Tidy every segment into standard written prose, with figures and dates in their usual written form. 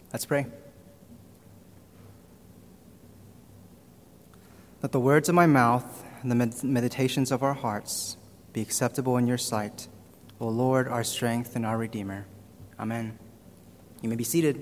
Let's pray. Let the words of my mouth and the meditations of our hearts be acceptable in your sight, O Lord, our strength and our Redeemer. Amen. You may be seated.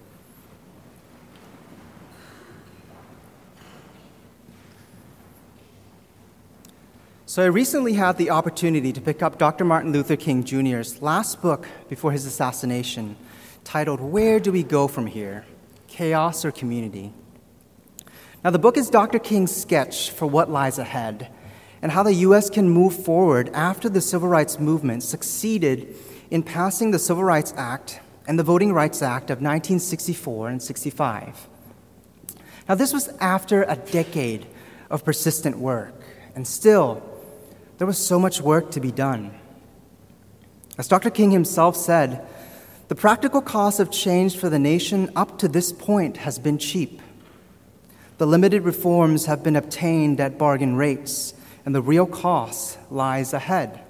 So I recently had the opportunity to pick up Dr. Martin Luther King Jr.'s last book before his assassination, titled, Where Do We Go From Here? Chaos or Community? Now, the book is Dr. King's sketch for what lies ahead and how the U.S. can move forward after the civil rights movement succeeded in passing the Civil Rights Act and the Voting Rights Act of 1964 and 65. Now, this was after a decade of persistent work, and still, there was so much work to be done. As Dr. King himself said, the practical cost of change for the nation up to this point has been cheap. The limited reforms have been obtained at bargain rates, and the real cost lies ahead.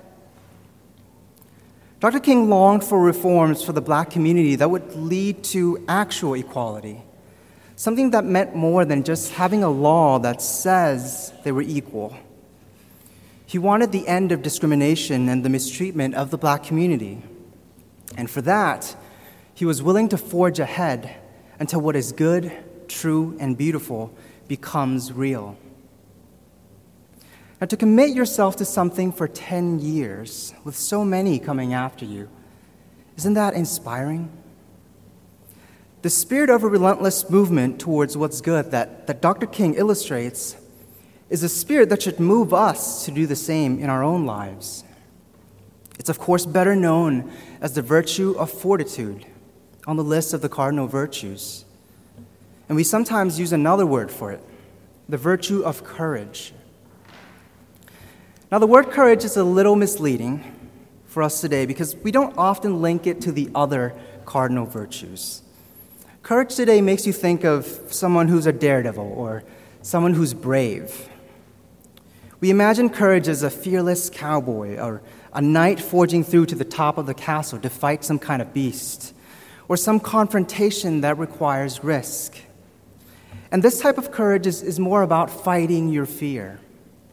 Dr. King longed for reforms for the Black community that would lead to actual equality, something that meant more than just having a law that says they were equal. He wanted the end of discrimination and the mistreatment of the Black community. And for that, he was willing to forge ahead until what is good, true, and beautiful becomes real. Now, to commit yourself to something for 10 years, with so many coming after you, isn't that inspiring? The spirit of a relentless movement towards what's good that Dr. King illustrates is a spirit that should move us to do the same in our own lives. It's, of course, better known as the virtue of fortitude on the list of the cardinal virtues. And we sometimes use another word for it, the virtue of courage. Now, the word courage is a little misleading for us today because we don't often link it to the other cardinal virtues. Courage today makes you think of someone who's a daredevil or someone who's brave. We imagine courage as a fearless cowboy or a knight forging through to the top of the castle to fight some kind of beast, or some confrontation that requires risk. And this type of courage is more about fighting your fear.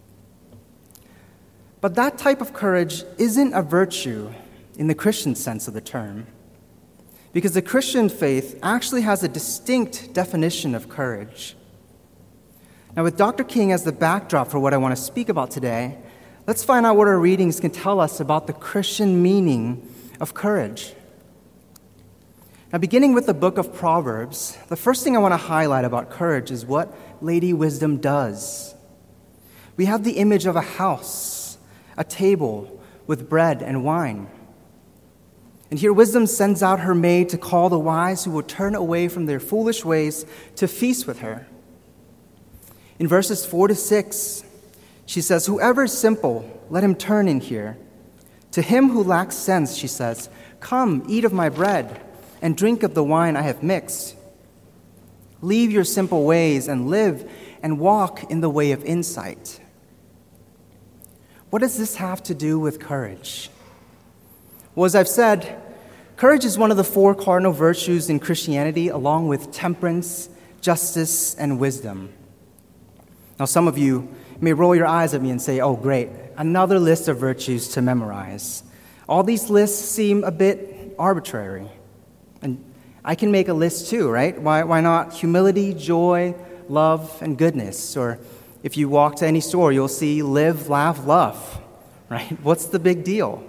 But that type of courage isn't a virtue in the Christian sense of the term, because the Christian faith actually has a distinct definition of courage. Now, with Dr. King as the backdrop for what I want to speak about today, let's find out what our readings can tell us about the Christian meaning of courage. Now, beginning with the book of Proverbs, the first thing I want to highlight about courage is what Lady Wisdom does. We have the image of a house, a table with bread and wine. And here Wisdom sends out her maid to call the wise who will turn away from their foolish ways to feast with her. In verses 4 to 6, she says, "Whoever is simple, let him turn in here. To him who lacks sense," she says, "Come, eat of my bread, and drink of the wine I have mixed. Leave your simple ways and live and walk in the way of insight." What does this have to do with courage? Well, as I've said, courage is one of the 4 cardinal virtues in Christianity, along with temperance, justice, and wisdom. Now, some of you may roll your eyes at me and say, "Oh, great, another list of virtues to memorize." All these lists seem a bit arbitrary. And I can make a list too, right? Why not humility, joy, love, and goodness? Or if you walk to any store, you'll see live, laugh, love, right? What's the big deal?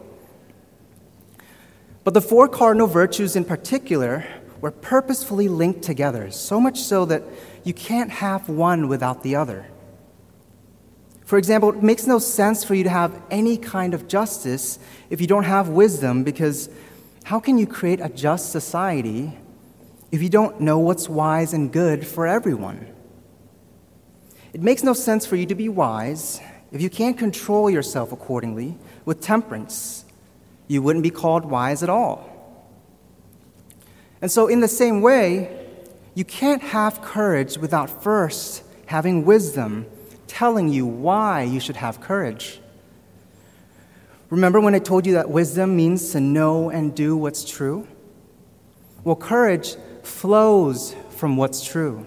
But the 4 cardinal virtues in particular were purposefully linked together, so much so that you can't have one without the other. For example, it makes no sense for you to have any kind of justice if you don't have wisdom, because how can you create a just society if you don't know what's wise and good for everyone? It makes no sense for you to be wise if you can't control yourself accordingly with temperance. You wouldn't be called wise at all. And so in the same way, you can't have courage without first having wisdom telling you why you should have courage. Remember when I told you that wisdom means to know and do what's true? Well, courage flows from what's true.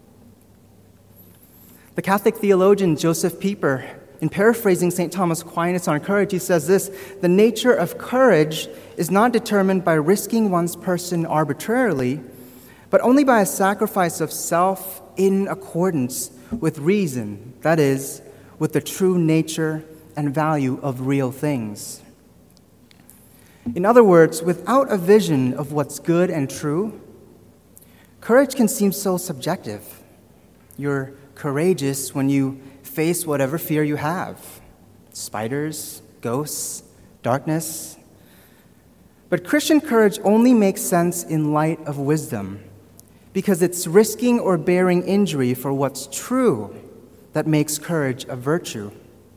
The Catholic theologian Joseph Pieper, in paraphrasing St. Thomas Aquinas on courage, he says this: "The nature of courage is not determined by risking one's person arbitrarily, but only by a sacrifice of self in accordance with reason, that is, with the true nature and value of real things." In other words, without a vision of what's good and true, courage can seem so subjective. You're courageous when you face whatever fear you have: spiders, ghosts, darkness. But Christian courage only makes sense in light of wisdom, because it's risking or bearing injury for what's true that makes courage a virtue.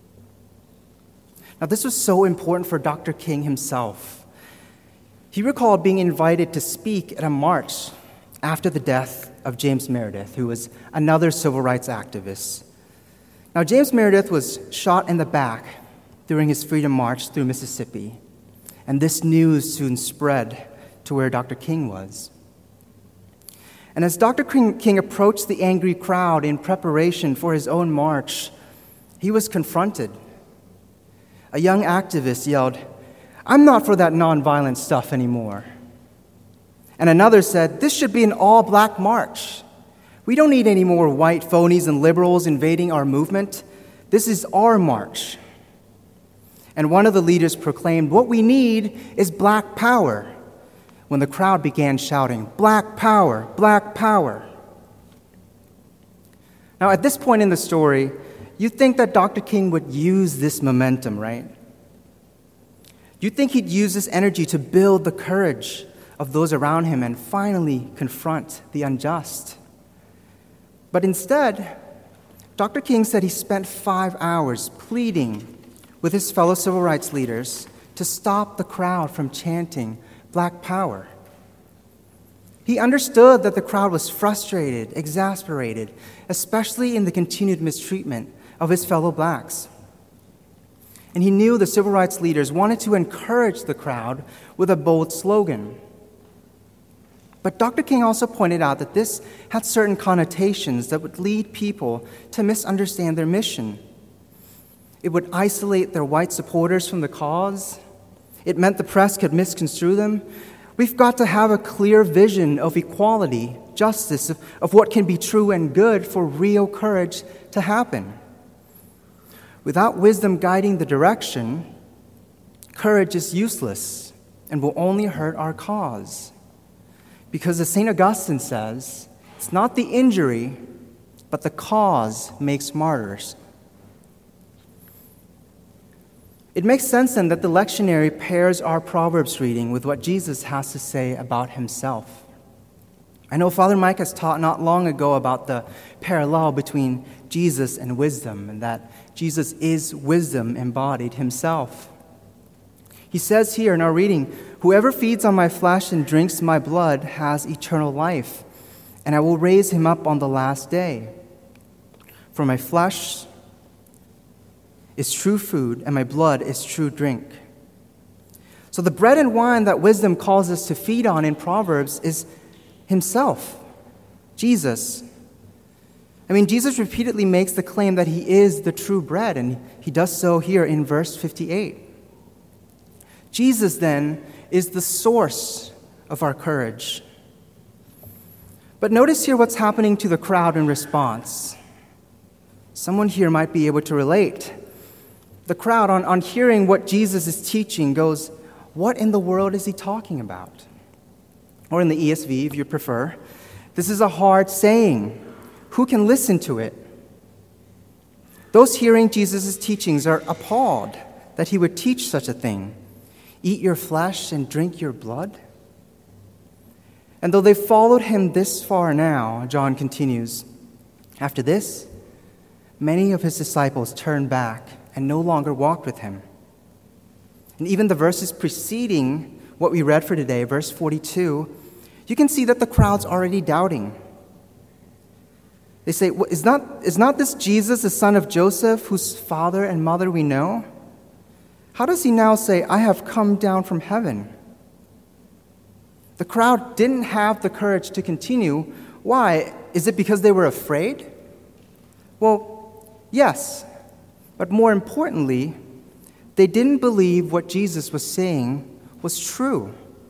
Now, this was so important for Dr. King himself. He recalled being invited to speak at a march after the death of James Meredith, who was another civil rights activist. Now, James Meredith was shot in the back during his freedom march through Mississippi, and this news soon spread to where Dr. King was. And as Dr. King approached the angry crowd in preparation for his own march, he was confronted. A young activist yelled, "I'm not for that nonviolent stuff anymore." And another said, "This should be an all-black march. We don't need any more white phonies and liberals invading our movement. This is our march." And one of the leaders proclaimed, "What we need is black power," when the crowd began shouting, "Black power, black power." Now, at this point in the story, you'd think that Dr. King would use this momentum, right? You'd think he'd use this energy to build the courage of those around him and finally confront the unjust. But instead, Dr. King said he spent 5 hours pleading with his fellow civil rights leaders to stop the crowd from chanting "Black Power." He understood that the crowd was frustrated, exasperated, especially in the continued mistreatment of his fellow blacks. And he knew the civil rights leaders wanted to encourage the crowd with a bold slogan. But Dr. King also pointed out that this had certain connotations that would lead people to misunderstand their mission. It would isolate their white supporters from the cause. It meant the press could misconstrue them. We've got to have a clear vision of equality, justice, of what can be true and good for real courage to happen. Without wisdom guiding the direction, courage is useless and will only hurt our cause. Because as St. Augustine says, it's not the injury, but the cause makes martyrs. It makes sense then that the lectionary pairs our Proverbs reading with what Jesus has to say about himself. I know Father Mike has taught not long ago about the parallel between Jesus and wisdom, and that Jesus is wisdom embodied himself. He says here in our reading, "Whoever feeds on my flesh and drinks my blood has eternal life, and I will raise him up on the last day. For my flesh is true food, and my blood is true drink." So the bread and wine that wisdom calls us to feed on in Proverbs is himself, Jesus. Jesus repeatedly makes the claim that he is the true bread, and he does so here in verse 58. Jesus, then, is the source of our courage. But notice here what's happening to the crowd in response. Someone here might be able to relate. The crowd, on hearing what Jesus is teaching, goes, "What in the world is he talking about?" Or in the ESV, if you prefer, "This is a hard saying. Who can listen to it?" Those hearing Jesus' teachings are appalled that he would teach such a thing. Eat your flesh and drink your blood? And though they followed him this far now, John continues, after this, many of his disciples turned back and no longer walked with him. And even the verses preceding what we read for today, verse 42, you can see that the crowd's already doubting. They say, is not this Jesus, the son of Joseph, whose father and mother we know? How does he now say, "I have come down from heaven"? The crowd didn't have the courage to continue. Why? Is it because they were afraid? Well, yes. But more importantly, they didn't believe what Jesus was saying was true.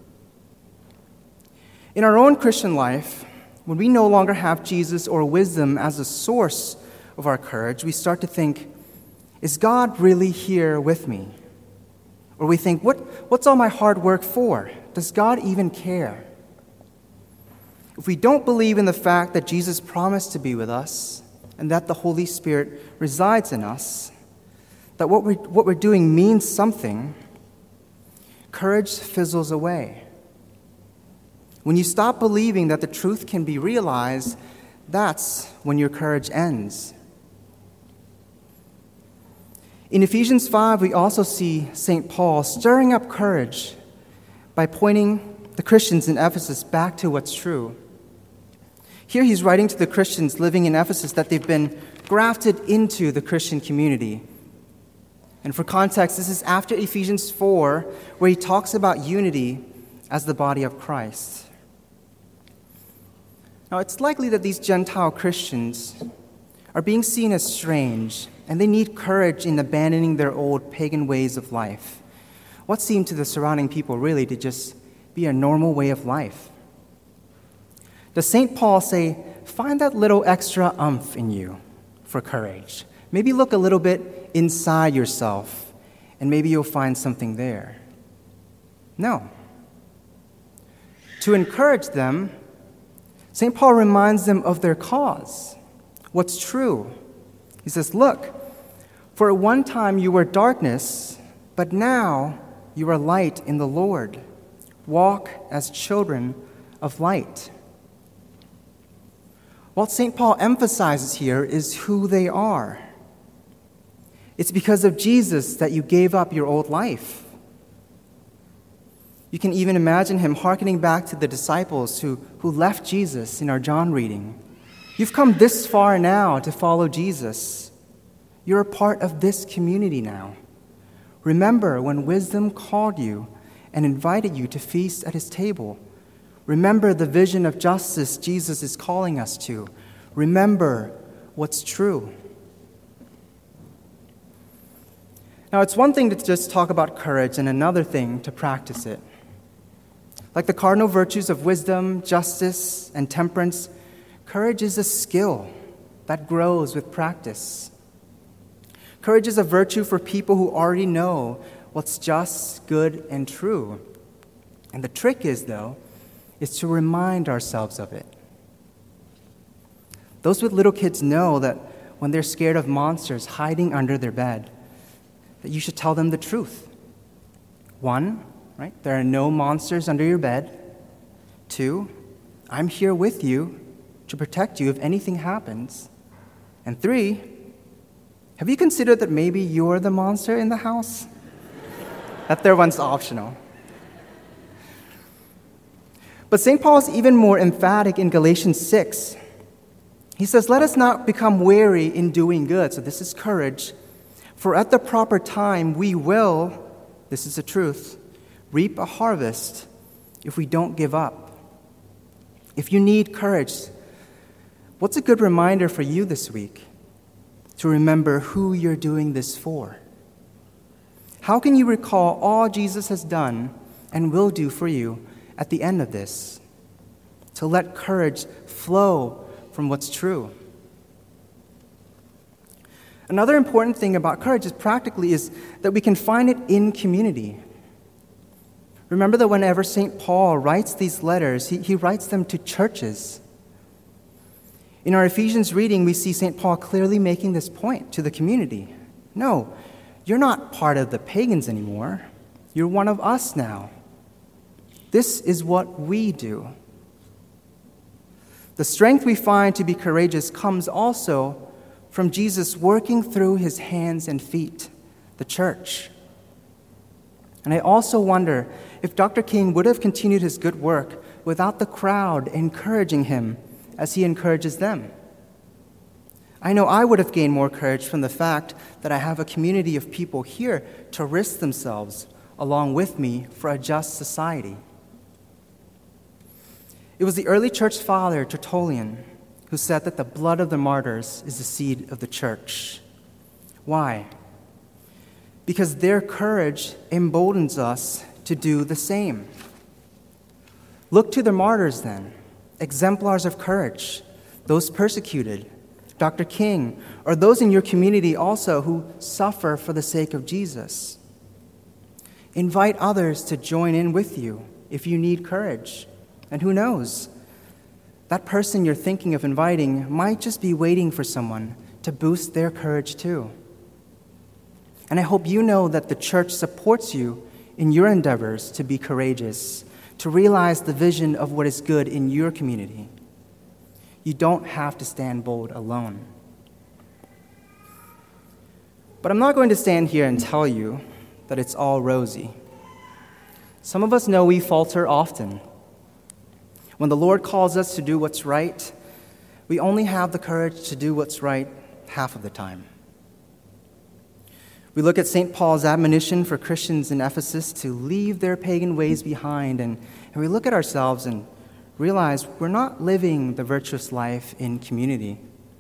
In our own Christian life, when we no longer have Jesus or wisdom as a source of our courage, we start to think, is God really here with me? Or we think, what's all my hard work for? Does God even care? If we don't believe in the fact that Jesus promised to be with us and that the Holy Spirit resides in us, that what we're doing means something, courage fizzles away. When you stop believing that the truth can be realized, that's when your courage ends. In Ephesians 5, we also see St. Paul stirring up courage by pointing the Christians in Ephesus back to what's true. Here he's writing to the Christians living in Ephesus that they've been grafted into the Christian community. And for context, this is after Ephesians 4, where he talks about unity as the body of Christ. Now, it's likely that these Gentile Christians are being seen as strange, and they need courage in abandoning their old pagan ways of life. What seemed to the surrounding people really to just be a normal way of life. Does St. Paul say, find that little extra oomph in you for courage? Maybe look a little bit inside yourself, and maybe you'll find something there. No. To encourage them, St. Paul reminds them of their cause, what's true. He says, look, for at one time you were darkness, but now you are light in the Lord. Walk as children of light. What St. Paul emphasizes here is who they are. It's because of Jesus that you gave up your old life. You can even imagine him hearkening back to the disciples who left Jesus in our John reading. You've come this far now to follow Jesus. You're a part of this community now. Remember when wisdom called you and invited you to feast at his table. Remember the vision of justice Jesus is calling us to. Remember what's true. Now, it's one thing to just talk about courage and another thing to practice it. Like the cardinal virtues of wisdom, justice, and temperance, courage is a skill that grows with practice. Courage is a virtue for people who already know what's just, good, and true. And the trick is to remind ourselves of it. Those with little kids know that when they're scared of monsters hiding under their bed, that you should tell them the truth. 1, right? There are no monsters under your bed. 2, I'm here with you to protect you if anything happens. And 3, have you considered that maybe you're the monster in the house? That third one's optional. But St. Paul is even more emphatic in Galatians 6. He says, let us not become weary in doing good. So this is courage. For at the proper time we will, this is the truth, reap a harvest if we don't give up. If you need courage, what's a good reminder for you this week? To remember who you're doing this for. How can you recall all Jesus has done and will do for you at the end of this? To let courage flow from what's true. Another important thing about courage is that we can find it in community. Remember that whenever St. Paul writes these letters, he writes them to churches. In our Ephesians reading, we see St. Paul clearly making this point to the community. No, you're not part of the pagans anymore. You're one of us now. This is what we do. The strength we find to be courageous comes also from Jesus working through his hands and feet, the church. And I also wonder if Dr. King would have continued his good work without the crowd encouraging him as he encourages them. I know I would have gained more courage from the fact that I have a community of people here to risk themselves along with me for a just society. It was the early church father, Tertullian, who said that the blood of the martyrs is the seed of the church. Why? Because their courage emboldens us to do the same. Look to the martyrs then, exemplars of courage, those persecuted, Dr. King, or those in your community also who suffer for the sake of Jesus. Invite others to join in with you if you need courage. And who knows? That person you're thinking of inviting might just be waiting for someone to boost their courage too. And I hope you know that the church supports you in your endeavors to be courageous, to realize the vision of what is good in your community. You don't have to stand bold alone. But I'm not going to stand here and tell you that it's all rosy. Some of us know we falter often. When the Lord calls us to do what's right, we only have the courage to do what's right half of the time. We look at St. Paul's admonition for Christians in Ephesus to leave their pagan ways behind, and we look at ourselves and realize we're not living the virtuous life in community.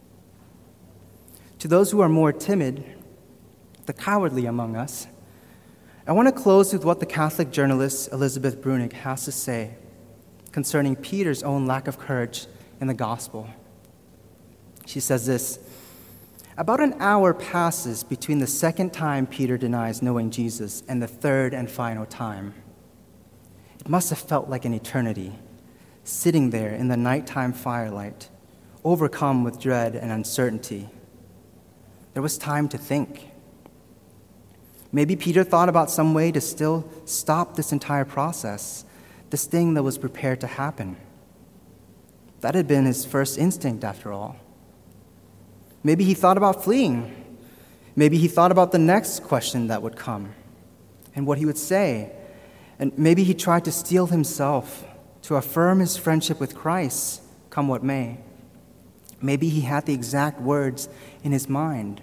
To those who are more timid, the cowardly among us, I want to close with what the Catholic journalist Elizabeth Bruenig has to say concerning Peter's own lack of courage in the gospel. She says this: about an hour passes between the second time Peter denies knowing Jesus and the third and final time. It must have felt like an eternity, sitting there in the nighttime firelight, overcome with dread and uncertainty. There was time to think. Maybe Peter thought about some way to still stop this entire process, this thing that was prepared to happen. That had been his first instinct, after all. Maybe he thought about fleeing. Maybe he thought about the next question that would come and what he would say. And maybe he tried to steel himself to affirm his friendship with Christ, come what may. Maybe he had the exact words in his mind.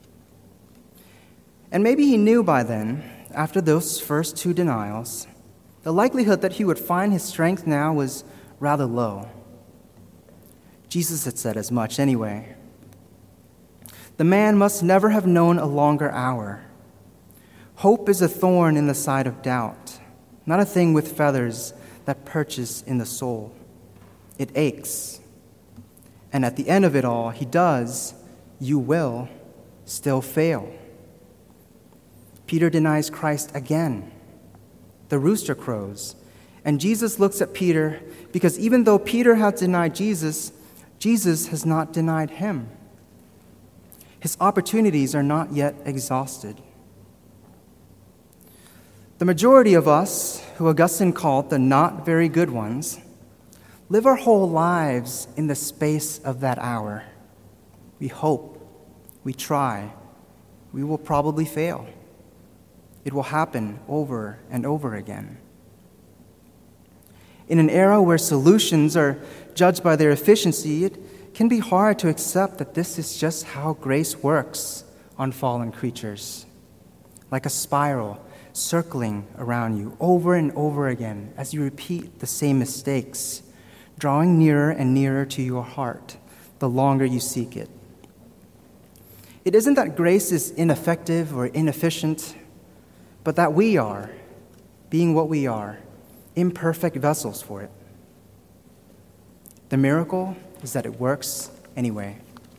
And maybe he knew by then, after those first two denials, the likelihood that he would find his strength now was rather low. Jesus had said as much anyway. The man must never have known a longer hour. Hope is a thorn in the side of doubt, not a thing with feathers that perches in the soul. It aches. And at the end of it all, you will still fail. Peter denies Christ again. The rooster crows. And Jesus looks at Peter because even though Peter has denied Jesus, Jesus has not denied him. His opportunities are not yet exhausted. The majority of us, who Augustine called the not very good ones, live our whole lives in the space of that hour. We hope, we try, we will probably fail. It will happen over and over again. In an era where solutions are judged by their efficiency, it can be hard to accept that this is just how grace works on fallen creatures, like a spiral circling around you over and over again as you repeat the same mistakes, drawing nearer and nearer to your heart the longer you seek it. It isn't that grace is ineffective or inefficient, but that we are, being what we are, imperfect vessels for it. The miracle is that it works anyway.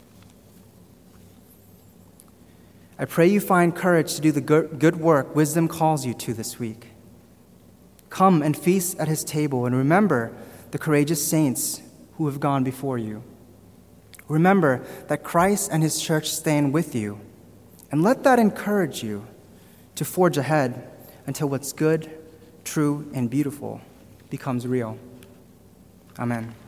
I pray you find courage to do the good work wisdom calls you to this week. Come and feast at his table and remember the courageous saints who have gone before you. Remember that Christ and his church stand with you, and let that encourage you to forge ahead until what's good, true, and beautiful becomes real. Amen.